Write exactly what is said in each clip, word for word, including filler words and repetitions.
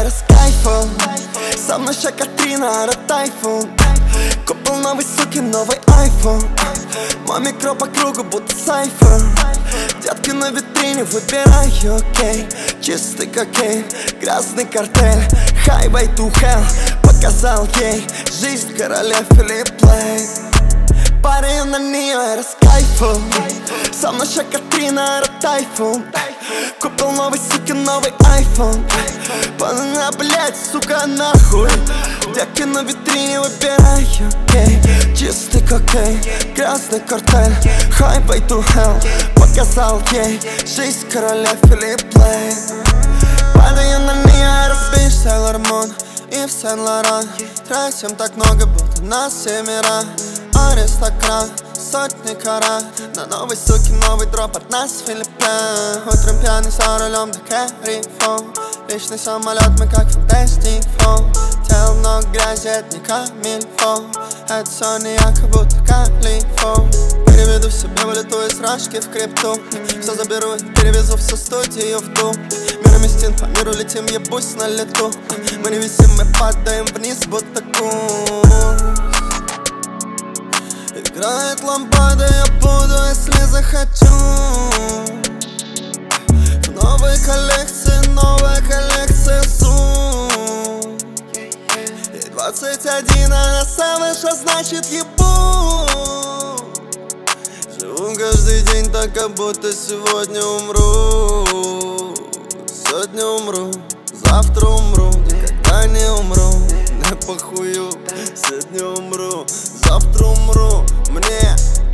это с кайфом. Со мной ща Катрина, это тайфун. Купил новый, суки, новый айфон. Маме кро по кругу, будто сайфер. Детки на витрине, выбираю, окей. Чистый кокейн, грязный картель. Highway to hell, показал ей жизнь королев или плей. Парень на нее, это с кайфом. Со мной ща Катрина, это тайфун. Купил новый, суки, новый айфон. Банана, блять, сука, нахуй. Детки на витрине, выбираю, окей. Чистый кокейн, грязный картель. Highway to hell, показал ей жизнь королев или плей. Парень на нее, это бич, Sailor Moon и в Сен-Лоран. Тратим так много, будто нас семеро. Аристократ, сотни карат. На новой суке новый дроп от нас с Филиппин. Утром пьяный за рулем до Кэрифо. Личный самолет, мы как Fantastic Four. Тело много грязи, это не камильфо. Это все не я, как будто калифо. Переведу себе валюту из рашки в крипту. Все заберу и перевезу всю студию в дом. Миром истин по миру летим, ебусь на лету. Мы не висим, мы падаем вниз, будто кусь. Играет лампада, я буду, если захочу. В новой коллекции, новая коллекция сум. Ей двадцать один, она savage, а значит ебу. Живу каждый день так, как будто сегодня умру. Сегодня умру, завтра умру, никогда не умру. Не похую, сегодня умру, завтра умру. Мне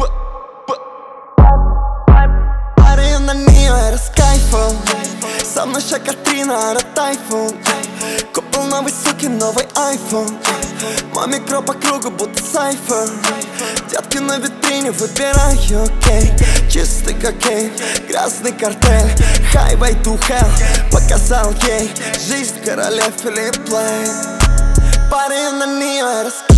парень на нее, это с кайфом. Со мной ща Катрина, это тайфун. Купил новый, суки, новый айфон. Маме кро по кругу, будто сайфер. Детки на витрине, выбираю, окей. Чистый кокейн, грязный картель. Highway to hell, показал ей жизнь королев или плей. Парень на нее, это с